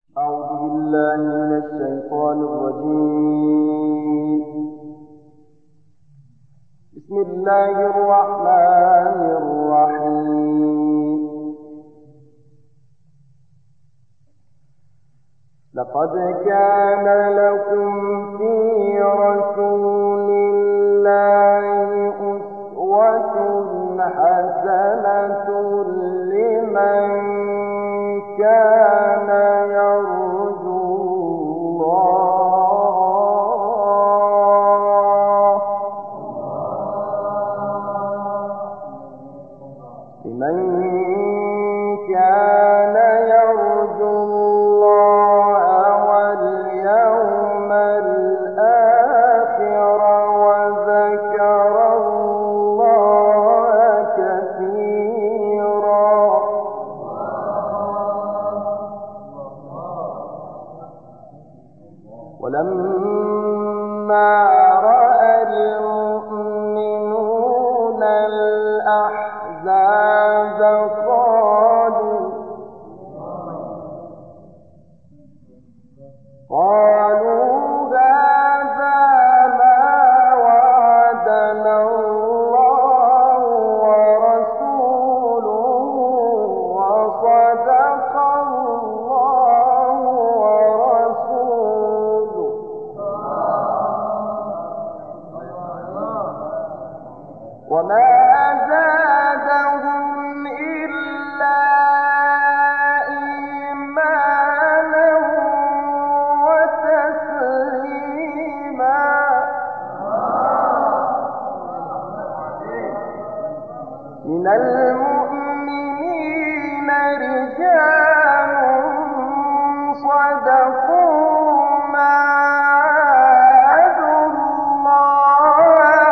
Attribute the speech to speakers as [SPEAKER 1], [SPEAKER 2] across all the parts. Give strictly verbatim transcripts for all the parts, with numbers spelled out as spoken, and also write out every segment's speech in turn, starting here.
[SPEAKER 1] أعوذ بالله من الشيطان الرجيم. بسم الله الرحمن الرحيم. لقد كان لكم في رسول الله أسوة حسنة لمن كان يرجو الله لمن كان يرجو الله واليوم الآخر وذكر الله كثيرا. ولما رأى المؤمنون الأحزاب قالوا قالوا هذا ما وعدنا الله ورسوله وصدق الله ورسوله وما زادهم إلا إيمانا وتسليما. من المؤمنين رجال صدقوا ما عاهدوا الله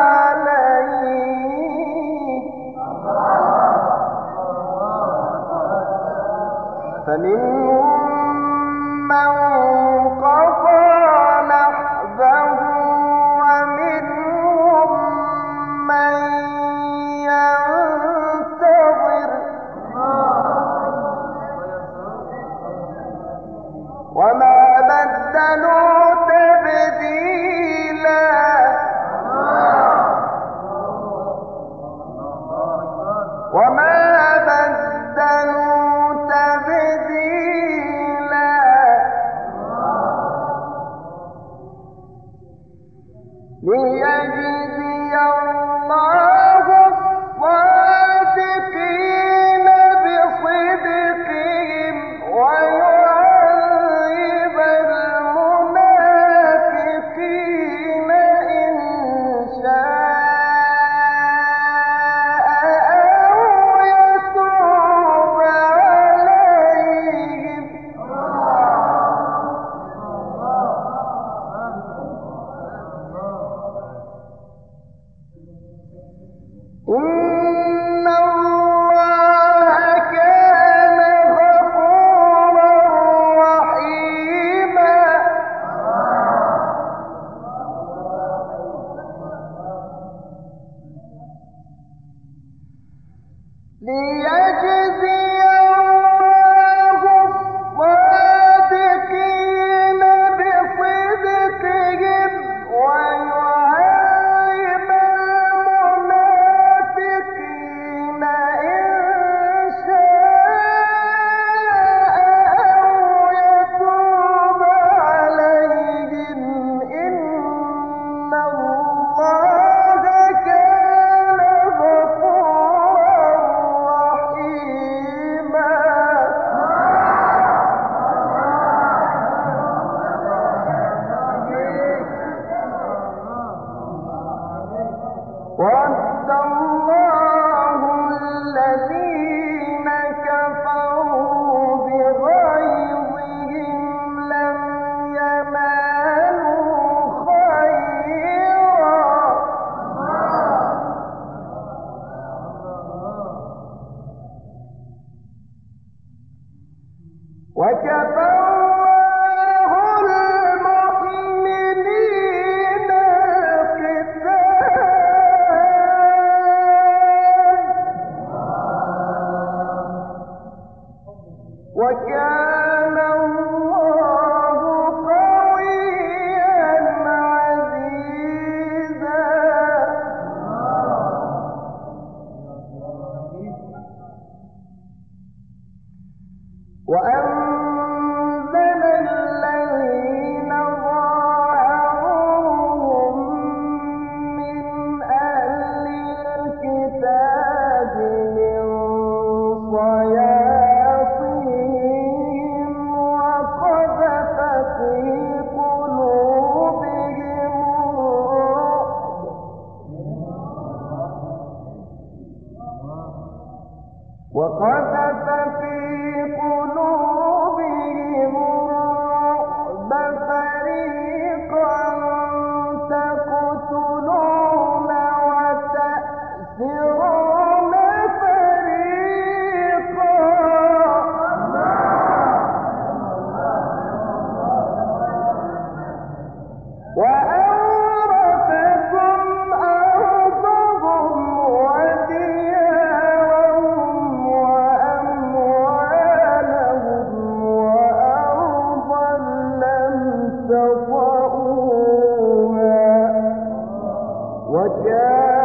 [SPEAKER 1] عليه، فمنهم من قضى نحبه ومنهم من ينتظر وما بدلوا تبديلا. وما بدلوا تبديلا. ليجزي الله الصادقين بصدقهم ويعذب المنافقين إن شاء أو يتوب عليهم. إن الله كان غفورا رحيما. ليجزي الله الصادقين بصدقهم ويعذب المنافقين إن شاء أو يتوب عليهم. إن الله كان غفورا رحيما. ود الله الذين كفروا بغيظهم لم ينالوا خيرا وكفى الله المؤمنين القتال وكان الله وأنزل الذين ظاهروهم من أهل الكتاب من صياصيهم وقذف في قلوبهم الرعب وقذف في قلوبهم الرعب فريقا تقتلون وتأسرون فريقا وأورثكم أرضهم وديارهم وأموالهم وأرضا لم تطئوها وكان